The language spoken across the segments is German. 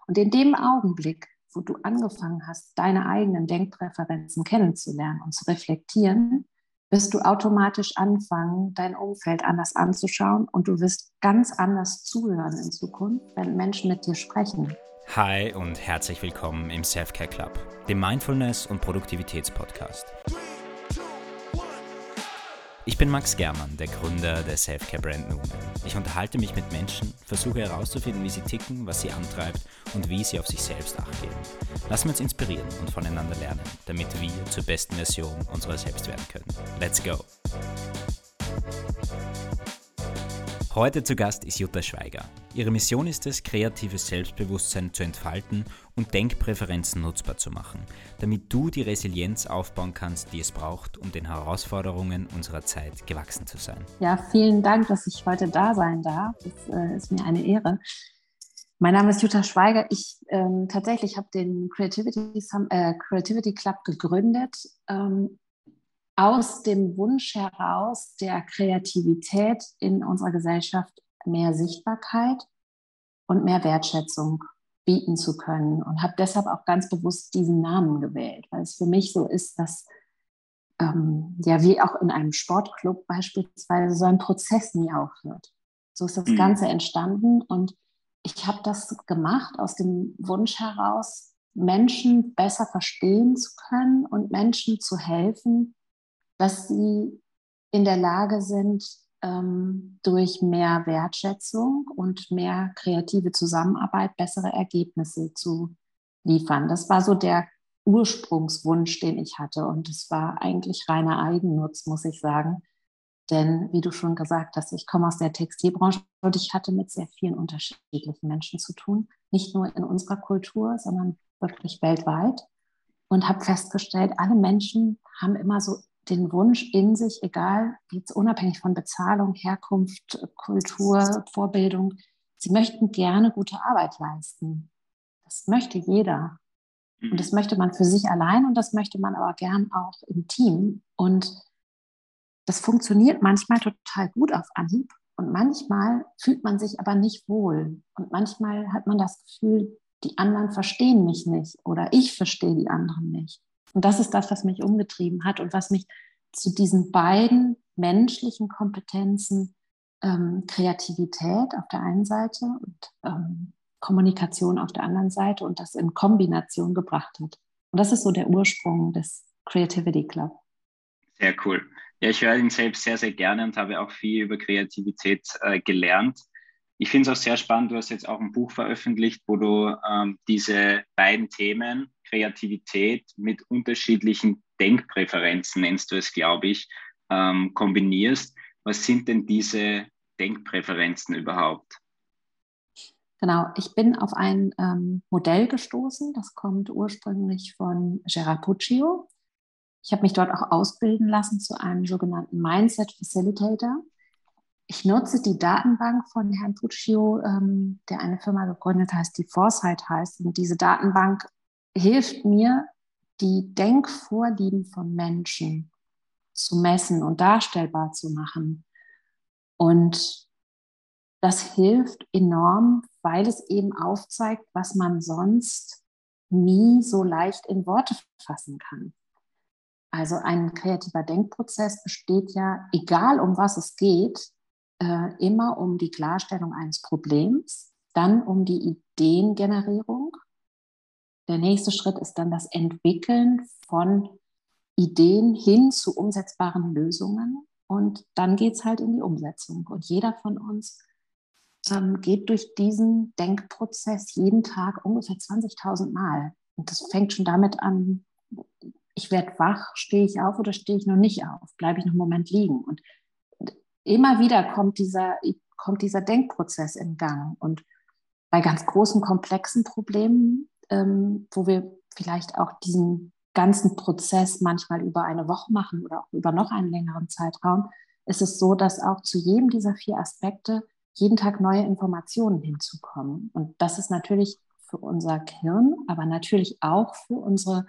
Und in dem Augenblick, wo du angefangen hast, deine eigenen Denkpräferenzen kennenzulernen und zu reflektieren, wirst du automatisch anfangen, dein Umfeld anders anzuschauen und du wirst ganz anders zuhören in Zukunft, wenn Menschen mit dir sprechen. Hi und herzlich willkommen im Self-Care Club, dem Mindfulness- und Produktivitätspodcast. Ich bin Max Germann, der Gründer der Self-Care-Brand Numen. Ich unterhalte mich mit Menschen, versuche herauszufinden, wie sie ticken, was sie antreibt und wie sie auf sich selbst Acht geben. Lassen wir uns inspirieren und voneinander lernen, damit wir zur besten Version unserer selbst werden können. Let's go! Heute zu Gast ist Jutta Schweiger. Ihre Mission ist es, kreatives Selbstbewusstsein zu entfalten und Denkpräferenzen nutzbar zu machen, damit du die Resilienz aufbauen kannst, die es braucht, um den Herausforderungen unserer Zeit gewachsen zu sein. Ja, vielen Dank, dass ich heute da sein darf. Das ist mir eine Ehre. Mein Name ist Jutta Schweiger. Ich tatsächlich habe den Creativity Club gegründet, aus dem Wunsch heraus, der Kreativität in unserer Gesellschaft mehr Sichtbarkeit und mehr Wertschätzung bieten zu können und habe deshalb auch ganz bewusst diesen Namen gewählt, weil es für mich so ist, dass wie auch in einem Sportclub beispielsweise so ein Prozess nie aufhört. So ist das Ganze entstanden und ich habe das gemacht aus dem Wunsch heraus, Menschen besser verstehen zu können und Menschen zu helfen, dass sie in der Lage sind, durch mehr Wertschätzung und mehr kreative Zusammenarbeit bessere Ergebnisse zu liefern. Das war so der Ursprungswunsch, den ich hatte. Und es war eigentlich reiner Eigennutz, muss ich sagen. Denn wie du schon gesagt hast, ich komme aus der Textilbranche und ich hatte mit sehr vielen unterschiedlichen Menschen zu tun. Nicht nur in unserer Kultur, sondern wirklich weltweit. Und habe festgestellt, alle Menschen haben immer so den Wunsch in sich, egal, jetzt unabhängig von Bezahlung, Herkunft, Kultur, Vorbildung, sie möchten gerne gute Arbeit leisten. Das möchte jeder. Und das möchte man für sich allein und das möchte man aber gern auch im Team. Und das funktioniert manchmal total gut auf Anhieb und manchmal fühlt man sich aber nicht wohl. Und manchmal hat man das Gefühl, die anderen verstehen mich nicht oder ich verstehe die anderen nicht. Und das ist das, was mich umgetrieben hat und was mich zu diesen beiden menschlichen Kompetenzen, Kreativität auf der einen Seite und Kommunikation auf der anderen Seite und das in Kombination gebracht hat. Und das ist so der Ursprung des Creativity Club. Sehr cool. Ja, ich höre ihn selbst sehr, sehr gerne und habe auch viel über Kreativität gelernt. Ich finde es auch sehr spannend, du hast jetzt auch ein Buch veröffentlicht, wo du diese beiden Themen, Kreativität mit unterschiedlichen Denkpräferenzen, nennst du es, glaube ich, kombinierst. Was sind denn diese Denkpräferenzen überhaupt? Genau, ich bin auf ein Modell gestoßen, das kommt ursprünglich von Gerard Puccio. Ich habe mich dort auch ausbilden lassen zu einem sogenannten Mindset Facilitator. Ich nutze die Datenbank von Herrn Puccio, der eine Firma gegründet hat, die Foresight heißt. Und diese Datenbank hilft mir, die Denkvorlieben von Menschen zu messen und darstellbar zu machen. Und das hilft enorm, weil es eben aufzeigt, was man sonst nie so leicht in Worte fassen kann. Also ein kreativer Denkprozess besteht ja, egal um was es geht, immer um die Klarstellung eines Problems, dann um die Ideengenerierung. Der nächste Schritt ist dann das Entwickeln von Ideen hin zu umsetzbaren Lösungen und dann geht es halt in die Umsetzung. Und jeder von uns geht durch diesen Denkprozess jeden Tag ungefähr 20.000 Mal. Und das fängt schon damit an, ich werde wach, stehe ich auf oder stehe ich noch nicht auf? Bleibe ich noch einen Moment liegen? Und immer wieder kommt dieser Denkprozess in Gang. Und bei ganz großen, komplexen Problemen, wo wir vielleicht auch diesen ganzen Prozess manchmal über eine Woche machen oder auch über noch einen längeren Zeitraum, ist es so, dass auch zu jedem dieser 4 Aspekte jeden Tag neue Informationen hinzukommen. Und das ist natürlich für unser Gehirn, aber natürlich auch für unsere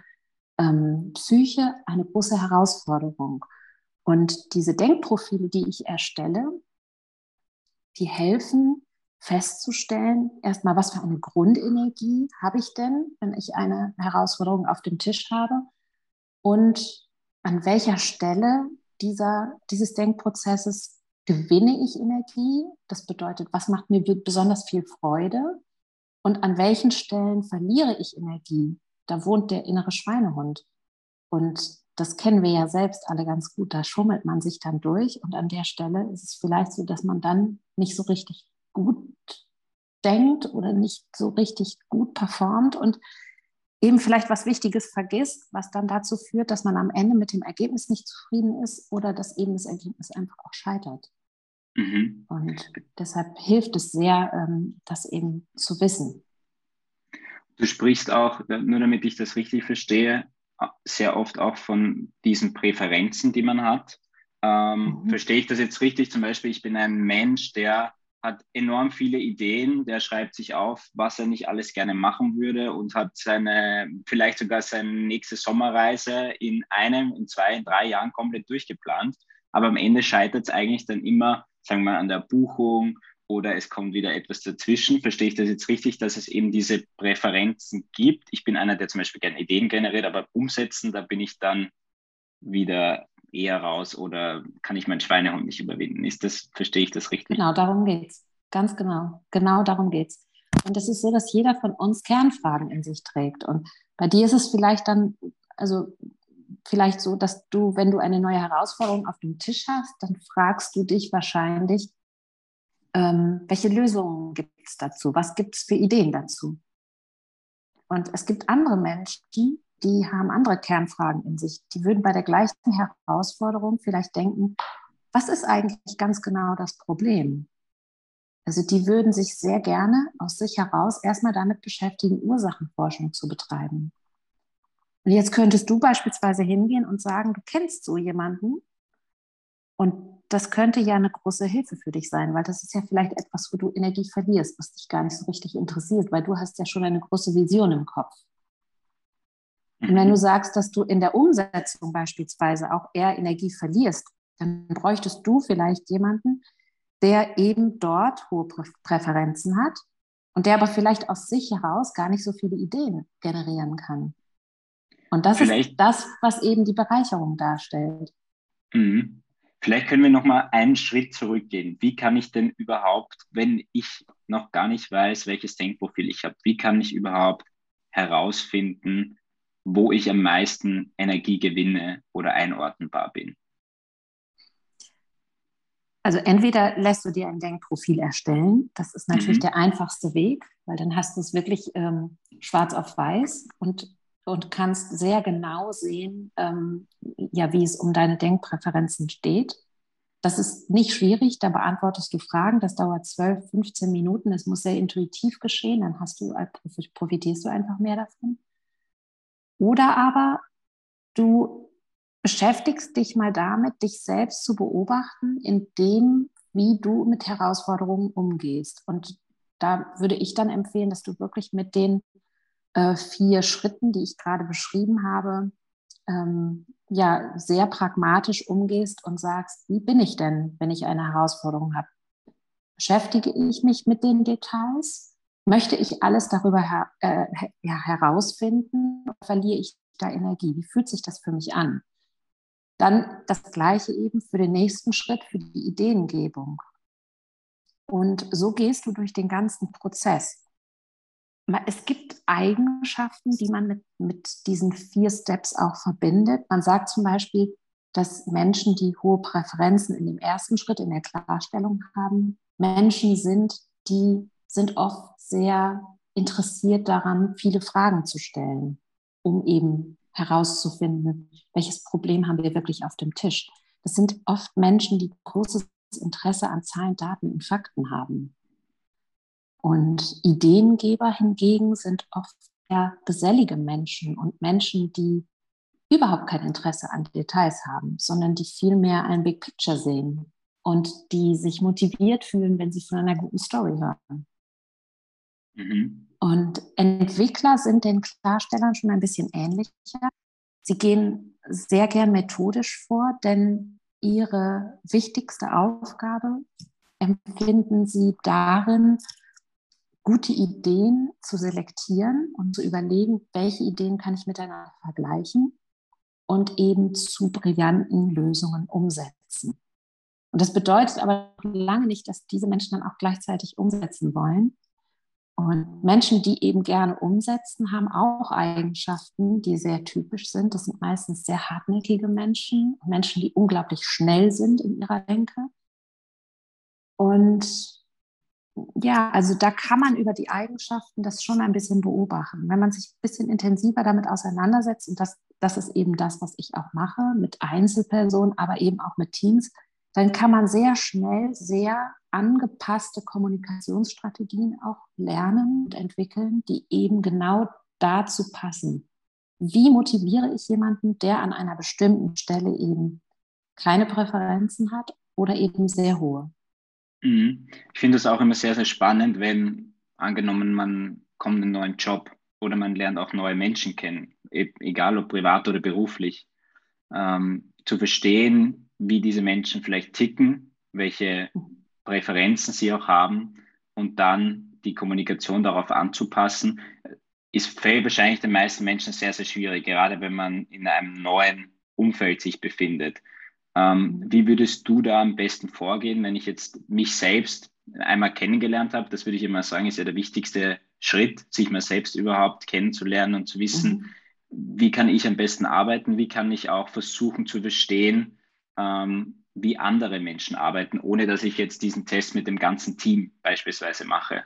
Psyche eine große Herausforderung. Und diese Denkprofile, die ich erstelle, die helfen, festzustellen, erstmal, was für eine Grundenergie habe ich denn, wenn ich eine Herausforderung auf dem Tisch habe und an welcher Stelle dieses Denkprozesses gewinne ich Energie. Das bedeutet, was macht mir besonders viel Freude und an welchen Stellen verliere ich Energie. Da wohnt der innere Schweinehund. Und das kennen wir ja selbst alle ganz gut. Da schummelt man sich dann durch und an der Stelle ist es vielleicht so, dass man dann nicht so richtig gut denkt oder nicht so richtig gut performt und eben vielleicht was Wichtiges vergisst, was dann dazu führt, dass man am Ende mit dem Ergebnis nicht zufrieden ist oder dass eben das Ergebnis einfach auch scheitert. Mhm. Und deshalb hilft es sehr, das eben zu wissen. Du sprichst auch, nur damit ich das richtig verstehe, sehr oft auch von diesen Präferenzen, die man hat. Verstehe ich das jetzt richtig? Zum Beispiel, ich bin ein Mensch, der hat enorm viele Ideen, der schreibt sich auf, was er nicht alles gerne machen würde und hat vielleicht sogar seine nächste Sommerreise in 2, in 3 Jahren komplett durchgeplant. Aber am Ende scheitert es eigentlich dann immer, sagen wir mal, an der Buchung oder es kommt wieder etwas dazwischen. Verstehe ich das jetzt richtig, dass es eben diese Präferenzen gibt? Ich bin einer, der zum Beispiel gerne Ideen generiert, aber umsetzen, da bin ich dann wieder eher raus oder kann ich meinen Schweinehund nicht überwinden? Verstehe ich das richtig? Genau, darum geht's. Ganz genau. Genau darum geht's. Und es ist so, dass jeder von uns Kernfragen in sich trägt. Und bei dir ist es vielleicht dann, also vielleicht so, dass du, wenn du eine neue Herausforderung auf dem Tisch hast, dann fragst du dich wahrscheinlich, welche Lösungen gibt es dazu? Was gibt es für Ideen dazu? Und es gibt andere Menschen, die haben andere Kernfragen in sich. Die würden bei der gleichen Herausforderung vielleicht denken, was ist eigentlich ganz genau das Problem? Also die würden sich sehr gerne aus sich heraus erstmal damit beschäftigen, Ursachenforschung zu betreiben. Und jetzt könntest du beispielsweise hingehen und sagen, du kennst so jemanden und das könnte ja eine große Hilfe für dich sein, weil das ist ja vielleicht etwas, wo du Energie verlierst, was dich gar nicht so richtig interessiert, weil du hast ja schon eine große Vision im Kopf. Und wenn du sagst, dass du in der Umsetzung beispielsweise auch eher Energie verlierst, dann bräuchtest du vielleicht jemanden, der eben dort hohe Präferenzen hat und der aber vielleicht aus sich heraus gar nicht so viele Ideen generieren kann. Und das ist das, was eben die Bereicherung darstellt. Mhm. Vielleicht können wir noch mal einen Schritt zurückgehen. Wie kann ich denn überhaupt, wenn ich noch gar nicht weiß, welches Denkprofil ich habe, wie kann ich überhaupt herausfinden, wo ich am meisten Energie gewinne oder einordnbar bin? Also entweder lässt du dir ein Denkprofil erstellen, das ist natürlich der einfachste Weg, weil dann hast du es wirklich schwarz auf weiß und kannst sehr genau sehen, ja, wie es um deine Denkpräferenzen steht. Das ist nicht schwierig, da beantwortest du Fragen, das dauert 12, 15 Minuten, es muss sehr intuitiv geschehen, dann profitierst du einfach mehr davon. Oder aber du beschäftigst dich mal damit, dich selbst zu beobachten, in dem, wie du mit Herausforderungen umgehst. Und da würde ich dann empfehlen, dass du wirklich mit den 4 Schritten, die ich gerade beschrieben habe, ja, sehr pragmatisch umgehst und sagst, wie bin ich denn, wenn ich eine Herausforderung habe? Beschäftige ich mich mit den Details? Möchte ich alles darüber herausfinden? Verliere ich da Energie? Wie fühlt sich das für mich an? Dann das Gleiche eben für den nächsten Schritt, für die Ideengebung. Und so gehst du durch den ganzen Prozess. Es gibt Eigenschaften, die man mit diesen 4 Steps auch verbindet. Man sagt zum Beispiel, dass Menschen, die hohe Präferenzen in dem ersten Schritt, in der Klarstellung haben, Menschen sind, die sind oft sehr interessiert daran, viele Fragen zu stellen, um eben herauszufinden, welches Problem haben wir wirklich auf dem Tisch. Das sind oft Menschen, die großes Interesse an Zahlen, Daten und Fakten haben. Und Ideengeber hingegen sind oft eher gesellige Menschen und Menschen, die überhaupt kein Interesse an Details haben, sondern die vielmehr ein Big Picture sehen und die sich motiviert fühlen, wenn sie von einer guten Story hören. Und Entwickler sind den Klarstellern schon ein bisschen ähnlicher. Sie gehen sehr gern methodisch vor, denn ihre wichtigste Aufgabe empfinden sie darin, gute Ideen zu selektieren und zu überlegen, welche Ideen kann ich miteinander vergleichen und eben zu brillanten Lösungen umsetzen. Und das bedeutet aber lange nicht, dass diese Menschen dann auch gleichzeitig umsetzen wollen. Und Menschen, die eben gerne umsetzen, haben auch Eigenschaften, die sehr typisch sind. Das sind meistens sehr hartnäckige Menschen, Menschen, die unglaublich schnell sind in ihrer Denke. Und ja, also da kann man über die Eigenschaften das schon ein bisschen beobachten. Wenn man sich ein bisschen intensiver damit auseinandersetzt, und das ist eben das, was ich auch mache, mit Einzelpersonen, aber eben auch mit Teams, dann kann man sehr schnell sehr angepasste Kommunikationsstrategien auch lernen und entwickeln, die eben genau dazu passen. Wie motiviere ich jemanden, der an einer bestimmten Stelle eben keine Präferenzen hat oder eben sehr hohe? Mhm. Ich finde das auch immer sehr, sehr spannend, wenn angenommen, man kommt in einen neuen Job oder man lernt auch neue Menschen kennen, egal ob privat oder beruflich, zu verstehen, wie diese Menschen vielleicht ticken, welche Präferenzen sie auch haben und dann die Kommunikation darauf anzupassen, fällt wahrscheinlich den meisten Menschen sehr, sehr schwierig, gerade wenn man in einem neuen Umfeld sich befindet. Wie würdest du da am besten vorgehen, wenn ich jetzt mich selbst einmal kennengelernt habe? Das würde ich immer sagen, ist ja der wichtigste Schritt, sich mal selbst überhaupt kennenzulernen und zu wissen, Mhm. wie kann ich am besten arbeiten, wie kann ich auch versuchen zu verstehen, wie andere Menschen arbeiten, ohne dass ich jetzt diesen Test mit dem ganzen Team beispielsweise mache.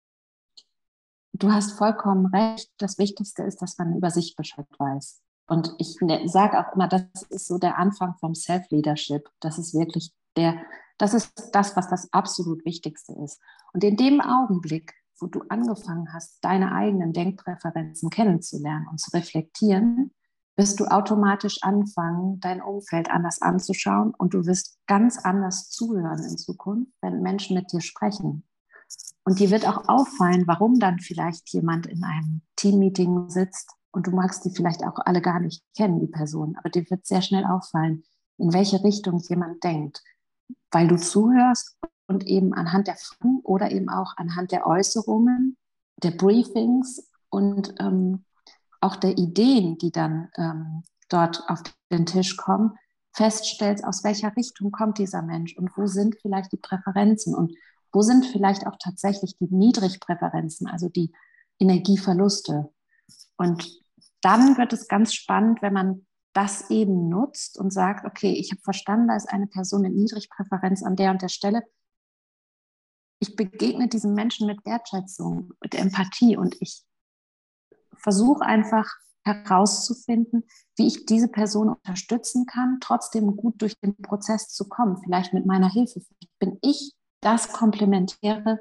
Du hast vollkommen recht. Das Wichtigste ist, dass man über sich Bescheid weiß. Und ich sage auch immer, das ist so der Anfang vom Self-Leadership. Das ist wirklich das ist das, was das absolut Wichtigste ist. Und in dem Augenblick, wo du angefangen hast, deine eigenen Denkpräferenzen kennenzulernen und zu reflektieren, wirst du automatisch anfangen, dein Umfeld anders anzuschauen und du wirst ganz anders zuhören in Zukunft, wenn Menschen mit dir sprechen. Und dir wird auch auffallen, warum dann vielleicht jemand in einem Teammeeting sitzt und du magst die vielleicht auch alle gar nicht kennen, die Person, aber dir wird sehr schnell auffallen, in welche Richtung jemand denkt, weil du zuhörst und eben anhand der Fragen oder eben auch anhand der Äußerungen, der Briefings und auch der Ideen, die dann dort auf den Tisch kommen, feststellst, aus welcher Richtung kommt dieser Mensch und wo sind vielleicht die Präferenzen und wo sind vielleicht auch tatsächlich die Niedrigpräferenzen, also die Energieverluste. Und dann wird es ganz spannend, wenn man das eben nutzt und sagt, okay, ich habe verstanden, da ist eine Person mit Niedrigpräferenz an der und der Stelle. Ich begegne diesem Menschen mit Wertschätzung, mit Empathie und ich versuche einfach herauszufinden, wie ich diese Person unterstützen kann, trotzdem gut durch den Prozess zu kommen, vielleicht mit meiner Hilfe. Vielleicht bin ich das komplementäre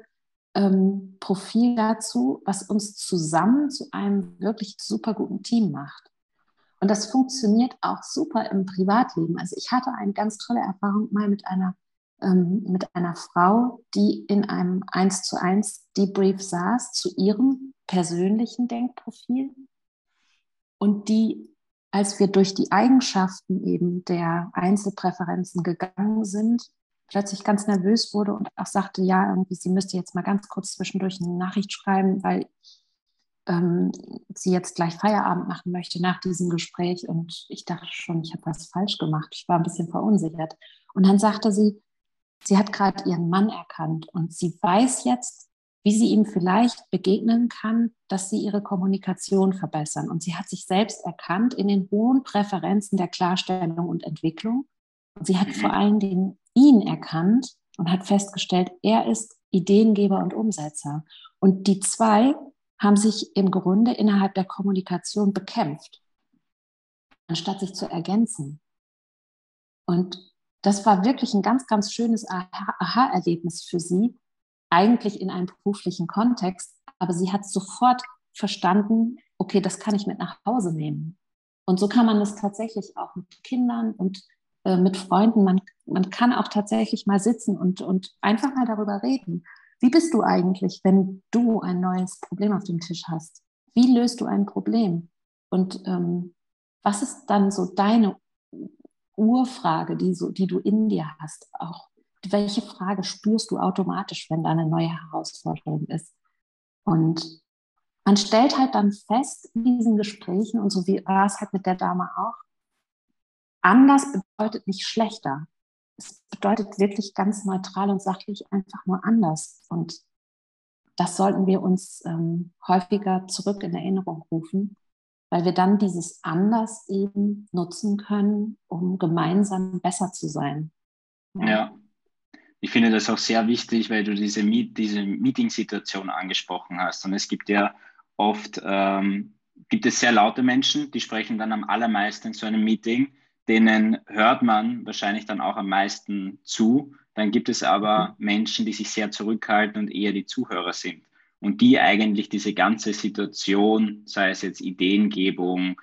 Profil dazu, was uns zusammen zu einem wirklich super guten Team macht. Und das funktioniert auch super im Privatleben. Also ich hatte eine ganz tolle Erfahrung mal mit einer Frau, die in einem 1:1 Debrief saß zu ihrem persönlichen Denkprofil und die, als wir durch die Eigenschaften eben der Einzelpräferenzen gegangen sind, plötzlich ganz nervös wurde und auch sagte, ja, irgendwie, sie müsste jetzt mal ganz kurz zwischendurch eine Nachricht schreiben, weil sie jetzt gleich Feierabend machen möchte nach diesem Gespräch. Und ich dachte schon, ich habe was falsch gemacht. Ich war ein bisschen verunsichert. Und dann sagte sie, sie hat gerade ihren Mann erkannt und sie weiß jetzt, wie sie ihm vielleicht begegnen kann, dass sie ihre Kommunikation verbessern. Und sie hat sich selbst erkannt in den hohen Präferenzen der Klarstellung und Entwicklung. Und sie hat vor Mhm. allen Dingen ihn erkannt und hat festgestellt, er ist Ideengeber und Umsetzer. Und die zwei haben sich im Grunde innerhalb der Kommunikation bekämpft, anstatt sich zu ergänzen. Und das war wirklich ein ganz, ganz schönes Aha-Erlebnis für sie, eigentlich in einem beruflichen Kontext, aber sie hat sofort verstanden, okay, das kann ich mit nach Hause nehmen. Und so kann man das tatsächlich auch mit Kindern und mit Freunden. Man kann auch tatsächlich mal sitzen und einfach mal darüber reden. Wie bist du eigentlich, wenn du ein neues Problem auf dem Tisch hast? Wie löst du ein Problem? Und was ist dann so deine Urfrage, die du in dir hast, auch welche Frage spürst du automatisch, wenn da eine neue Herausforderung ist? Und man stellt halt dann fest in diesen Gesprächen, und so wie war es halt mit der Dame auch, anders bedeutet nicht schlechter. Es bedeutet wirklich ganz neutral und sachlich einfach nur anders. Und das sollten wir uns häufiger zurück in Erinnerung rufen, weil wir dann dieses Anders eben nutzen können, um gemeinsam besser zu sein. Ja, ich finde das auch sehr wichtig, weil du diese Meeting-Situation angesprochen hast. Und es gibt ja oft, gibt es sehr laute Menschen, die sprechen dann am allermeisten in so einem Meeting. Denen hört man wahrscheinlich dann auch am meisten zu. Dann gibt es aber Menschen, die sich sehr zurückhalten und eher die Zuhörer sind. Und die eigentlich diese ganze Situation, sei es jetzt Ideengebung,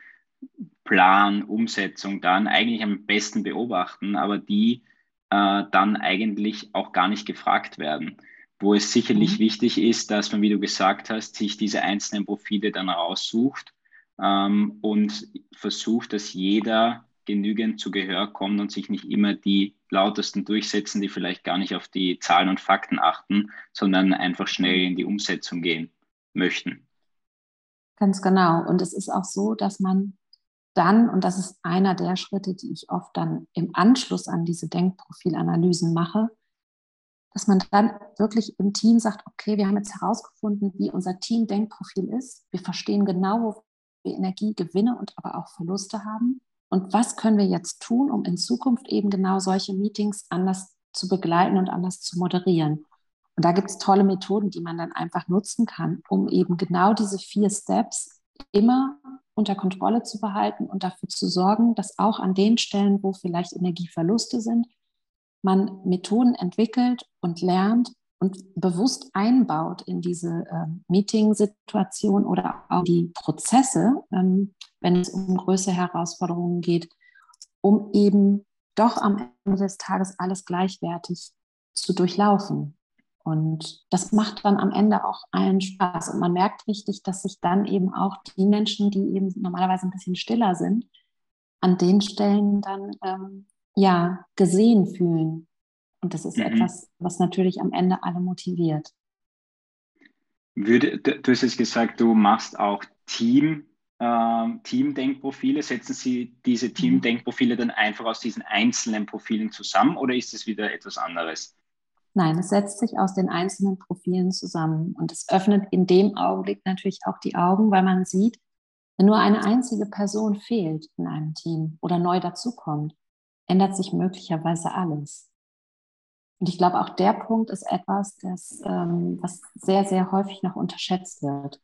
Plan, Umsetzung, dann eigentlich am besten beobachten, aber die dann eigentlich auch gar nicht gefragt werden. Wo es sicherlich wichtig ist, dass man, wie du gesagt hast, sich diese einzelnen Profile dann raussucht und versucht, dass jeder genügend zu Gehör kommt und sich nicht immer die lautesten durchsetzen, die vielleicht gar nicht auf die Zahlen und Fakten achten, sondern einfach schnell in die Umsetzung gehen möchten. Ganz genau. Und es ist auch so, dass man dann, und das ist einer der Schritte, die ich oft dann im Anschluss an diese Denkprofilanalysen mache, dass man dann wirklich im Team sagt, okay, wir haben jetzt herausgefunden, wie unser Team-Denkprofil ist. Wir verstehen genau, wo wir Energiegewinne und aber auch Verluste haben. Und was können wir jetzt tun, um in Zukunft eben genau solche Meetings anders zu begleiten und anders zu moderieren? Und da gibt es tolle Methoden, die man dann einfach nutzen kann, um eben genau diese 4 Steps immer unter Kontrolle zu behalten und dafür zu sorgen, dass auch an den Stellen, wo vielleicht Energieverluste sind, man Methoden entwickelt und lernt und bewusst einbaut in diese Meeting-Situation oder auch die Prozesse, wenn es um größere Herausforderungen geht, um eben doch am Ende des Tages alles gleichwertig zu durchlaufen. Und das macht dann am Ende auch allen Spaß. Und man merkt richtig, dass sich dann eben auch die Menschen, die eben normalerweise ein bisschen stiller sind, an den Stellen dann gesehen fühlen. Und das ist etwas, was natürlich am Ende alle motiviert. Du hast jetzt gesagt, du machst auch Teamdenkprofile. Setzen Sie diese Teamdenkprofile dann einfach aus diesen einzelnen Profilen zusammen oder ist es wieder etwas anderes? Nein, es setzt sich aus den einzelnen Profilen zusammen. Und es öffnet in dem Augenblick natürlich auch die Augen, weil man sieht, wenn nur eine einzige Person fehlt in einem Team oder neu dazukommt, ändert sich möglicherweise alles. Und ich glaube, auch der Punkt ist etwas, was sehr, sehr häufig noch unterschätzt wird.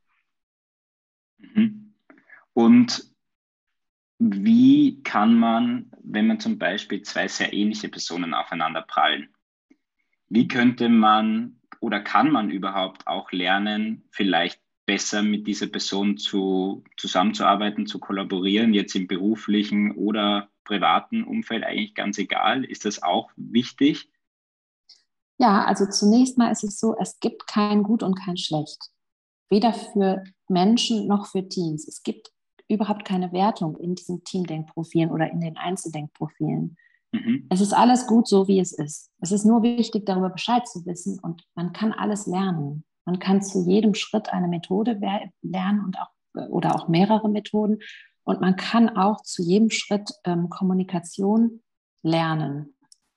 Und wie kann man, wenn man zum Beispiel 2 sehr ähnliche Personen aufeinander prallen, wie könnte man oder kann man überhaupt auch lernen, vielleicht besser mit dieser Person zusammenzuarbeiten, zu kollaborieren, jetzt im beruflichen oder privaten Umfeld, eigentlich ganz egal? Ist das auch wichtig? Ja, also zunächst mal ist es so, es gibt kein Gut und kein Schlecht. Weder für Menschen noch für Teams. Es gibt überhaupt keine Wertung in diesen Teamdenkprofilen oder in den Einzeldenkprofilen. Es ist alles gut so, wie es ist. Es ist nur wichtig, darüber Bescheid zu wissen und man kann alles lernen. Man kann zu jedem Schritt eine Methode lernen und oder auch mehrere Methoden und man kann auch zu jedem Schritt Kommunikation lernen.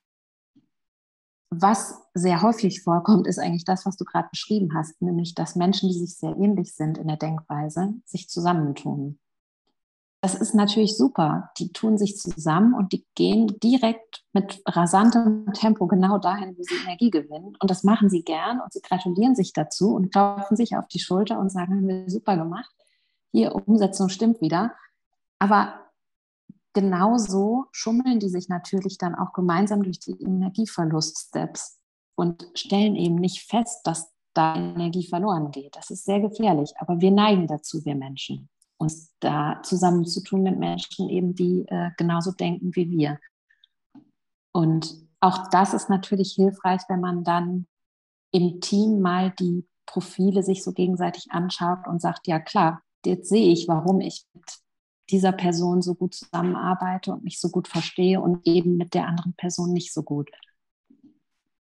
Was sehr häufig vorkommt, ist eigentlich das, was du gerade beschrieben hast, nämlich dass Menschen, die sich sehr ähnlich sind in der Denkweise, sich zusammentun. Das ist natürlich super. Die tun sich zusammen und die gehen direkt mit rasantem Tempo genau dahin, wo sie Energie gewinnen. Und das machen sie gern und sie gratulieren sich dazu und klopfen sich auf die Schulter und sagen, haben wir super gemacht. Hier, Umsetzung stimmt wieder. Aber genauso schummeln die sich natürlich dann auch gemeinsam durch die Energieverlust-Steps und stellen eben nicht fest, dass da Energie verloren geht. Das ist sehr gefährlich. Aber wir neigen dazu, wir Menschen, uns da zusammenzutun mit Menschen eben, die genauso denken wie wir. Und auch das ist natürlich hilfreich, wenn man dann im Team mal die Profile sich so gegenseitig anschaut und sagt, ja klar, jetzt sehe ich, warum ich mit dieser Person so gut zusammenarbeite und mich so gut verstehe und eben mit der anderen Person nicht so gut.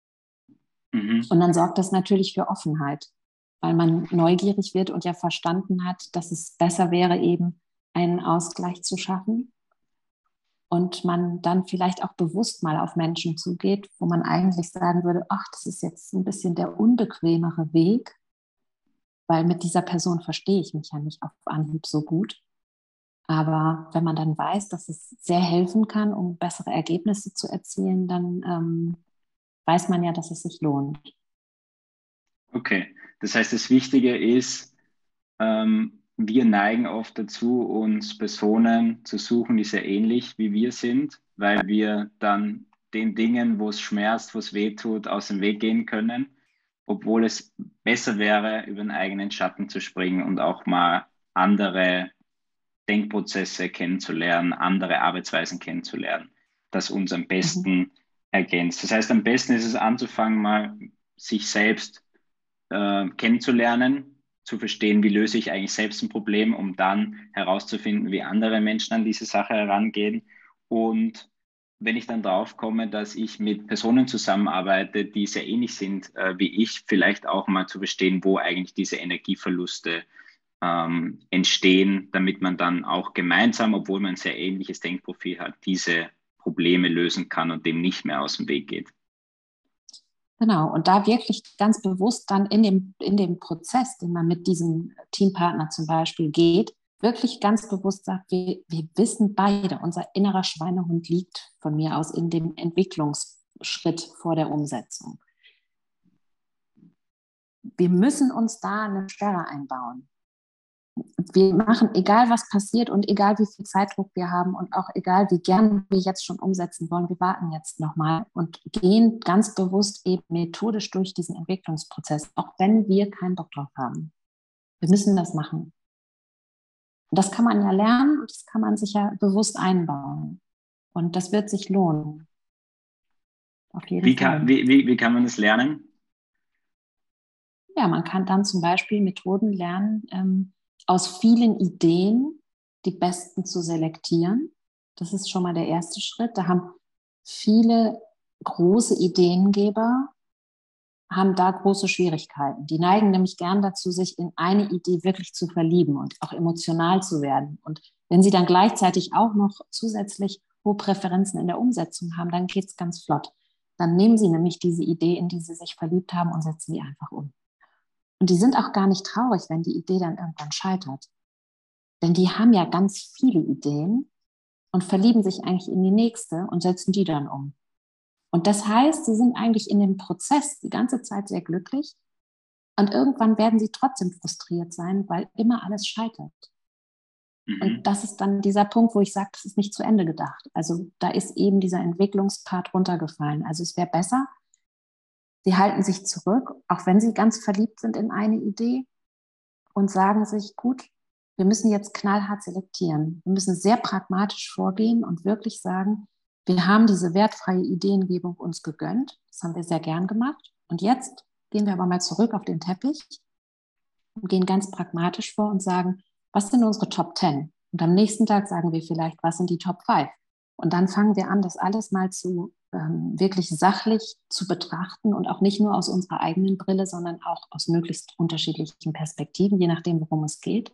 Mhm. Und dann sorgt das natürlich für Offenheit, weil man neugierig wird und ja verstanden hat, dass es besser wäre, eben einen Ausgleich zu schaffen. Und man dann vielleicht auch bewusst mal auf Menschen zugeht, wo man eigentlich sagen würde, ach, das ist jetzt ein bisschen der unbequemere Weg, weil mit dieser Person verstehe ich mich ja nicht auf Anhieb so gut. Aber wenn man dann weiß, dass es sehr helfen kann, um bessere Ergebnisse zu erzielen, dann weiß man ja, dass es sich lohnt. Okay, das heißt, das Wichtige ist, wir neigen oft dazu, uns Personen zu suchen, die sehr ähnlich wie wir sind, weil wir dann den Dingen, wo es schmerzt, wo es weh tut, aus dem Weg gehen können, obwohl es besser wäre, über den eigenen Schatten zu springen und auch mal andere Denkprozesse kennenzulernen, andere Arbeitsweisen kennenzulernen, das uns am Mhm. besten ergänzt. Das heißt, am besten ist es anzufangen, mal sich selbst kennenzulernen, zu verstehen, wie löse ich eigentlich selbst ein Problem, um dann herauszufinden, wie andere Menschen an diese Sache herangehen. Und wenn ich dann drauf komme, dass ich mit Personen zusammenarbeite, die sehr ähnlich sind wie ich, vielleicht auch mal zu verstehen, wo eigentlich diese Energieverluste entstehen, damit man dann auch gemeinsam, obwohl man ein sehr ähnliches Denkprofil hat, diese Probleme lösen kann und dem nicht mehr aus dem Weg geht. Genau, und da wirklich ganz bewusst dann in dem Prozess, den man mit diesem Teampartner zum Beispiel geht, wirklich ganz bewusst sagt, wir wissen beide, unser innerer Schweinehund liegt von mir aus in dem Entwicklungsschritt vor der Umsetzung. Wir müssen uns da eine Sperre einbauen. Wir machen, egal was passiert und egal wie viel Zeitdruck wir haben und auch egal wie gern wir jetzt schon umsetzen wollen, wir warten jetzt nochmal und gehen ganz bewusst eben methodisch durch diesen Entwicklungsprozess, auch wenn wir keinen Bock drauf haben. Wir müssen das machen. Und das kann man ja lernen und das kann man sich ja bewusst einbauen. Und das wird sich lohnen. Auf jeden Fall. Wie kann man das lernen? Ja, man kann dann zum Beispiel Methoden lernen, aus vielen Ideen die besten zu selektieren. Das ist schon mal der erste Schritt. Da haben viele große Ideengeber haben da große Schwierigkeiten. Die neigen nämlich gern dazu, sich in eine Idee wirklich zu verlieben und auch emotional zu werden. Und wenn sie dann gleichzeitig auch noch zusätzlich hohe Präferenzen in der Umsetzung haben, dann geht es ganz flott. Dann nehmen sie nämlich diese Idee, in die sie sich verliebt haben, und setzen die einfach um. Und die sind auch gar nicht traurig, wenn die Idee dann irgendwann scheitert. Denn die haben ja ganz viele Ideen und verlieben sich eigentlich in die nächste und setzen die dann um. Und das heißt, sie sind eigentlich in dem Prozess die ganze Zeit sehr glücklich und irgendwann werden sie trotzdem frustriert sein, weil immer alles scheitert. Und Mhm. das ist dann dieser Punkt, wo ich sage, das ist nicht zu Ende gedacht. Also da ist eben dieser Entwicklungspart runtergefallen. Also es wäre besser, sie halten sich zurück, auch wenn sie ganz verliebt sind in eine Idee und sagen sich, gut, wir müssen jetzt knallhart selektieren. Wir müssen sehr pragmatisch vorgehen und wirklich sagen, wir haben diese wertfreie Ideengebung uns gegönnt. Das haben wir sehr gern gemacht. Und jetzt gehen wir aber mal zurück auf den Teppich und gehen ganz pragmatisch vor und sagen, was sind unsere Top 10? Und am nächsten Tag sagen wir vielleicht, was sind die Top 5? Und dann fangen wir an, das alles mal zu wirklich sachlich zu betrachten und auch nicht nur aus unserer eigenen Brille, sondern auch aus möglichst unterschiedlichen Perspektiven, je nachdem, worum es geht.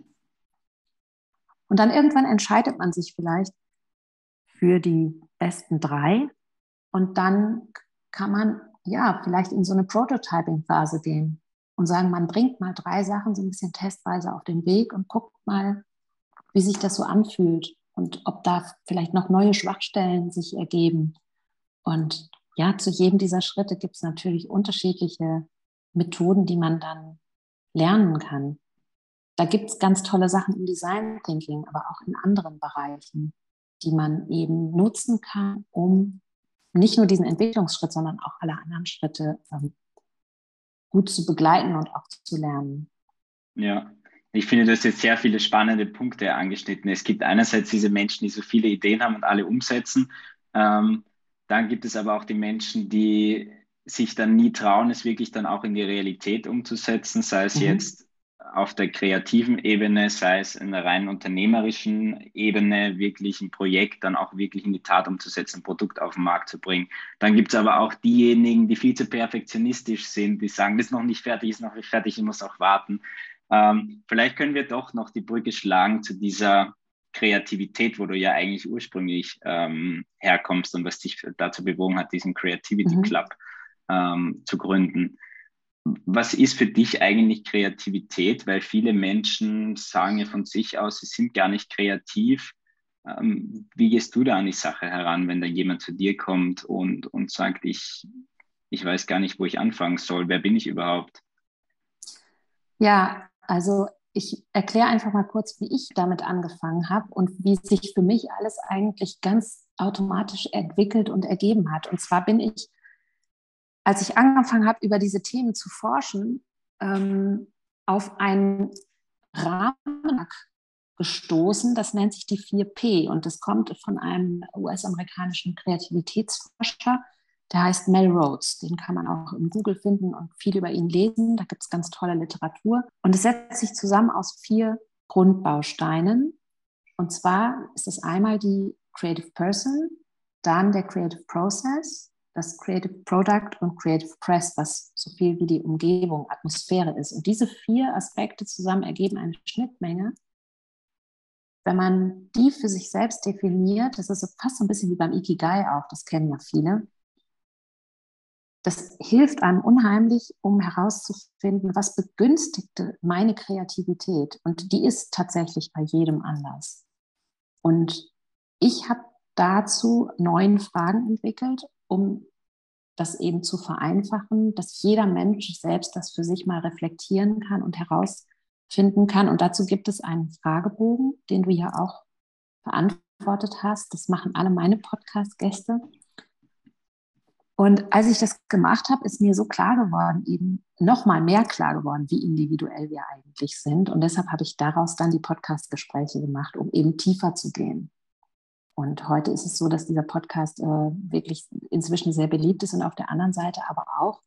Und dann irgendwann entscheidet man sich vielleicht für die besten 3 und dann kann man ja vielleicht in so eine Prototyping-Phase gehen und sagen, man bringt mal 3 Sachen so ein bisschen testweise auf den Weg und guckt mal, wie sich das so anfühlt und ob da vielleicht noch neue Schwachstellen sich ergeben. Und ja, zu jedem dieser Schritte gibt es natürlich unterschiedliche Methoden, die man dann lernen kann. Da gibt es ganz tolle Sachen im Design Thinking, aber auch in anderen Bereichen, die man eben nutzen kann, um nicht nur diesen Entwicklungsschritt, sondern auch alle anderen Schritte gut zu begleiten und auch zu lernen. Ja, ich finde, du hast jetzt sehr viele spannende Punkte angeschnitten. Es gibt einerseits diese Menschen, die so viele Ideen haben und alle umsetzen. Ähm, Dann gibt es aber auch die Menschen, die sich dann nie trauen, es wirklich dann auch in die Realität umzusetzen, sei es Mhm. jetzt auf der kreativen Ebene, sei es in der rein unternehmerischen Ebene, wirklich ein Projekt dann auch wirklich in die Tat umzusetzen, ein Produkt auf den Markt zu bringen. Dann gibt es aber auch diejenigen, die viel zu perfektionistisch sind, die sagen, das ist noch nicht fertig, ist noch nicht fertig, ich muss auch warten. Vielleicht können wir doch noch die Brücke schlagen zu dieser Kreativität, wo du ja eigentlich ursprünglich herkommst und was dich dazu bewogen hat, diesen Creativity Club zu gründen. Was ist für dich eigentlich Kreativität? Weil viele Menschen sagen ja von sich aus, sie sind gar nicht kreativ. Wie gehst du da an die Sache heran, wenn da jemand zu dir kommt und sagt, ich weiß gar nicht, wo ich anfangen soll. Wer bin ich überhaupt? Ja, also ich erkläre einfach mal kurz, wie ich damit angefangen habe und wie sich für mich alles eigentlich ganz automatisch entwickelt und ergeben hat. Und zwar bin ich, als ich angefangen habe, über diese Themen zu forschen, auf einen Rahmen gestoßen, das nennt sich die 4P und das kommt von einem US-amerikanischen Kreativitätsforscher, der heißt Mel Rhodes. Den kann man auch in Google finden und viel über ihn lesen. Da gibt es ganz tolle Literatur. Und es setzt sich zusammen aus 4 Grundbausteinen. Und zwar ist es einmal die Creative Person, dann der Creative Process, das Creative Product und Creative Press, was so viel wie die Umgebung, Atmosphäre ist. Und diese 4 Aspekte zusammen ergeben eine Schnittmenge. Wenn man die für sich selbst definiert, das ist fast so ein bisschen wie beim Ikigai auch, das kennen ja viele, das hilft einem unheimlich, um herauszufinden, was begünstigte meine Kreativität. Und die ist tatsächlich bei jedem anders. Und ich habe dazu 9 Fragen entwickelt, um das eben zu vereinfachen, dass jeder Mensch selbst das für sich mal reflektieren kann und herausfinden kann. Und dazu gibt es einen Fragebogen, den du ja auch beantwortet hast. Das machen alle meine Podcast-Gäste. Und als ich das gemacht habe, ist mir so klar geworden, eben noch mal mehr klar geworden, wie individuell wir eigentlich sind. Und deshalb habe ich daraus dann die Podcast-Gespräche gemacht, um eben tiefer zu gehen. Und heute ist es so, dass dieser Podcast wirklich inzwischen sehr beliebt ist und auf der anderen Seite aber auch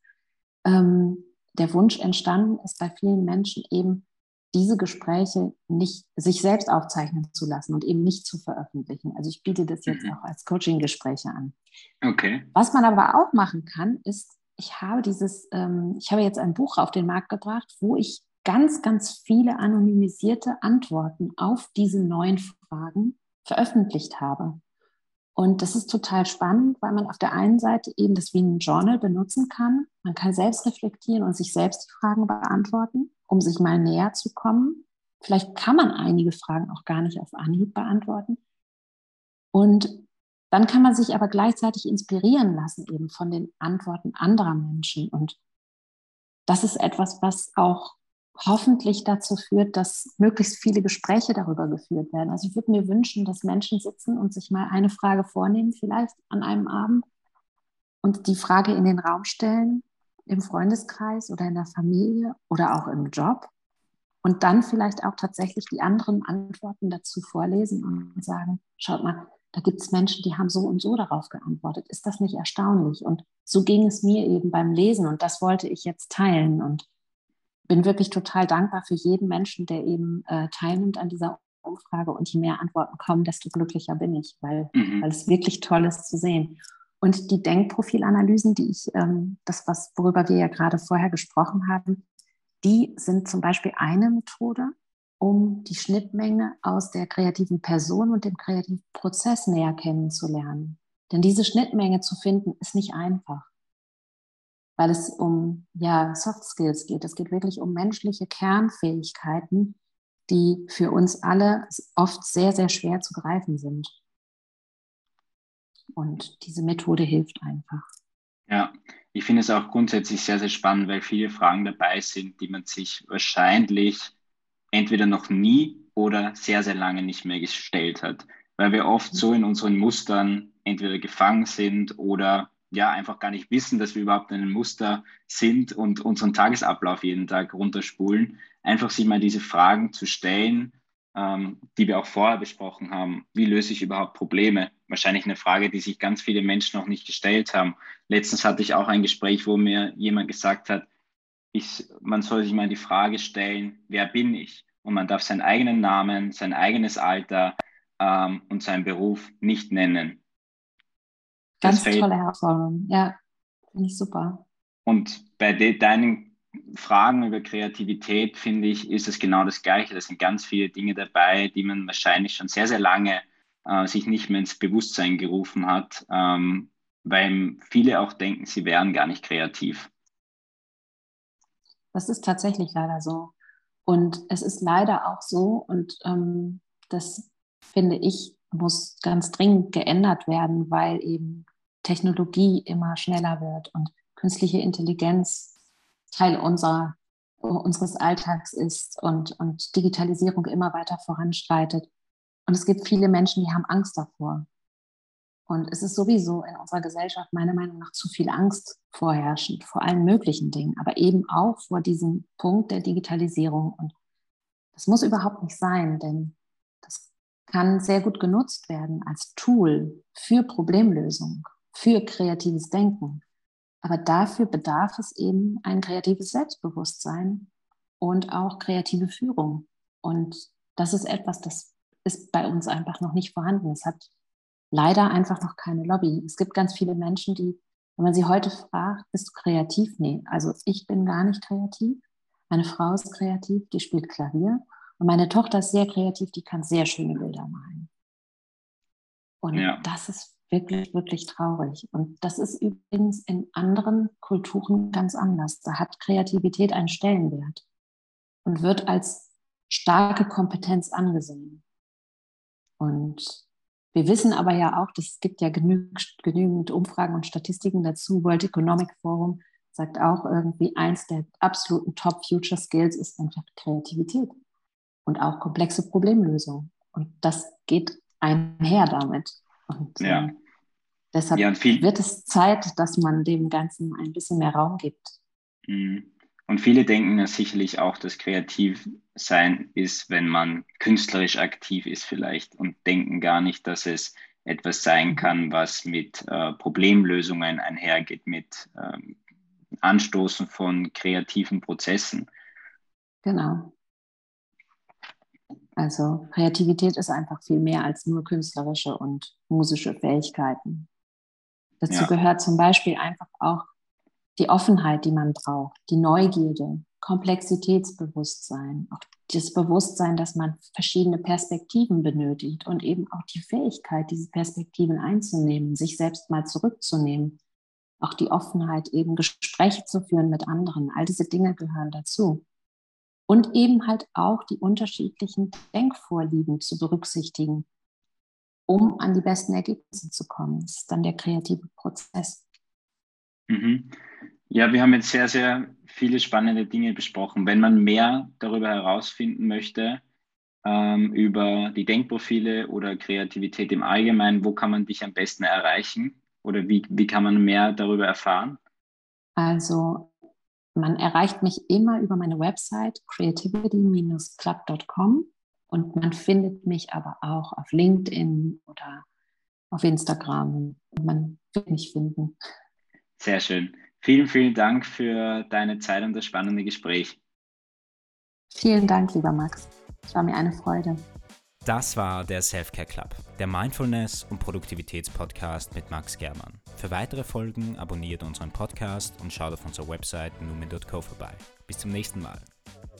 der Wunsch entstanden ist bei vielen Menschen eben, diese Gespräche nicht sich selbst aufzeichnen zu lassen und eben nicht zu veröffentlichen. Also ich biete das jetzt auch als Coaching-Gespräche an. Okay. Was man aber auch machen kann, ist, ich habe jetzt ein Buch auf den Markt gebracht, wo ich ganz, ganz viele anonymisierte Antworten auf diese 9 Fragen veröffentlicht habe. Und das ist total spannend, weil man auf der einen Seite eben das wie ein Journal benutzen kann. Man kann selbst reflektieren und sich selbst die Fragen beantworten, um sich mal näher zu kommen. Vielleicht kann man einige Fragen auch gar nicht auf Anhieb beantworten. Und dann kann man sich aber gleichzeitig inspirieren lassen eben von den Antworten anderer Menschen. Und das ist etwas, was auch hoffentlich dazu führt, dass möglichst viele Gespräche darüber geführt werden. Also ich würde mir wünschen, dass Menschen sitzen und sich mal eine Frage vornehmen, vielleicht an einem Abend, und die Frage in den Raum stellen, im Freundeskreis oder in der Familie oder auch im Job, und dann vielleicht auch tatsächlich die anderen Antworten dazu vorlesen und sagen, schaut mal, da gibt es Menschen, die haben so und so darauf geantwortet. Ist das nicht erstaunlich? Und so ging es mir eben beim Lesen und das wollte ich jetzt teilen und bin wirklich total dankbar für jeden Menschen, der eben teilnimmt an dieser Umfrage, und je mehr Antworten kommen, desto glücklicher bin ich, weil es wirklich toll ist zu sehen. Und die Denkprofilanalysen, die ich, worüber wir ja gerade vorher gesprochen haben, die sind zum Beispiel eine Methode, um die Schnittmenge aus der kreativen Person und dem kreativen Prozess näher kennenzulernen. Denn diese Schnittmenge zu finden, ist nicht einfach, weil es um Soft Skills geht. Es geht wirklich um menschliche Kernfähigkeiten, die für uns alle oft sehr, sehr schwer zu greifen sind. Und diese Methode hilft einfach. Ja, ich finde es auch grundsätzlich sehr, sehr spannend, weil viele Fragen dabei sind, die man sich wahrscheinlich entweder noch nie oder sehr, sehr lange nicht mehr gestellt hat, weil wir oft so in unseren Mustern entweder gefangen sind oder ja einfach gar nicht wissen, dass wir überhaupt in einem Muster sind und unseren Tagesablauf jeden Tag runterspulen. Einfach sich mal diese Fragen zu stellen, die wir auch vorher besprochen haben. Wie löse ich überhaupt Probleme? Wahrscheinlich eine Frage, die sich ganz viele Menschen noch nicht gestellt haben. Letztens hatte ich auch ein Gespräch, wo mir jemand gesagt hat, man soll sich mal die Frage stellen, wer bin ich? Und man darf seinen eigenen Namen, sein eigenes Alter und seinen Beruf nicht nennen. Ganz tolle Herausforderung. Ja, finde ich super. Und bei deinen Fragen über Kreativität, finde ich, ist es genau das Gleiche. Da sind ganz viele Dinge dabei, die man wahrscheinlich schon sehr, sehr lange sich nicht mehr ins Bewusstsein gerufen hat, weil viele auch denken, sie wären gar nicht kreativ. Das ist tatsächlich leider so. Und es ist leider auch so, und das finde ich, muss ganz dringend geändert werden, weil eben Technologie immer schneller wird und künstliche Intelligenz Teil unseres Alltags ist und Digitalisierung immer weiter voranschreitet. Und es gibt viele Menschen, die haben Angst davor. Und es ist sowieso in unserer Gesellschaft meiner Meinung nach zu viel Angst vorherrschend, vor allen möglichen Dingen, aber eben auch vor diesem Punkt der Digitalisierung. Und das muss überhaupt nicht sein, denn das kann sehr gut genutzt werden als Tool für Problemlösung, für kreatives Denken. Aber dafür bedarf es eben ein kreatives Selbstbewusstsein und auch kreative Führung. Und das ist etwas, das ist bei uns einfach noch nicht vorhanden. Es hat leider einfach noch keine Lobby. Es gibt ganz viele Menschen, die, wenn man sie heute fragt, bist du kreativ? Nee, also ich bin gar nicht kreativ. Meine Frau ist kreativ, die spielt Klavier. Und meine Tochter ist sehr kreativ, die kann sehr schöne Bilder malen. Und das ist wirklich, wirklich traurig. Und das ist übrigens in anderen Kulturen ganz anders. Da hat Kreativität einen Stellenwert und wird als starke Kompetenz angesehen. Und wir wissen aber ja auch, es gibt ja genügend Umfragen und Statistiken dazu. World Economic Forum sagt auch irgendwie, eins der absoluten Top-Future Skills ist einfach Kreativität und auch komplexe Problemlösung. Und das geht einher damit. Und deshalb wird es Zeit, dass man dem Ganzen ein bisschen mehr Raum gibt. Und viele denken ja sicherlich auch, dass kreativ sein ist, wenn man künstlerisch aktiv ist vielleicht und denken gar nicht, dass es etwas sein kann, was mit Problemlösungen einhergeht, mit Anstoßen von kreativen Prozessen. Genau. Also Kreativität ist einfach viel mehr als nur künstlerische und musische Fähigkeiten. Dazu gehört zum Beispiel einfach auch die Offenheit, die man braucht, die Neugierde, Komplexitätsbewusstsein, auch das Bewusstsein, dass man verschiedene Perspektiven benötigt und eben auch die Fähigkeit, diese Perspektiven einzunehmen, sich selbst mal zurückzunehmen. Auch die Offenheit, eben Gespräche zu führen mit anderen. All diese Dinge gehören dazu. Und eben halt auch die unterschiedlichen Denkvorlieben zu berücksichtigen, um an die besten Ergebnisse zu kommen. Das ist dann der kreative Prozess. Ja, wir haben jetzt sehr, sehr viele spannende Dinge besprochen. Wenn man mehr darüber herausfinden möchte, über die Denkprofile oder Kreativität im Allgemeinen, wo kann man dich am besten erreichen? Oder wie kann man mehr darüber erfahren? Also man erreicht mich immer über meine Website creativity-club.com und man findet mich aber auch auf LinkedIn oder auf Instagram. Man wird mich finden. Sehr schön. Vielen, vielen Dank für deine Zeit und das spannende Gespräch. Vielen Dank, lieber Max. Es war mir eine Freude. Das war der Self-Care Club, der Mindfulness- und Produktivitätspodcast mit Max Germann. Für weitere Folgen abonniert unseren Podcast und schaut auf unserer Website numen.co vorbei. Bis zum nächsten Mal.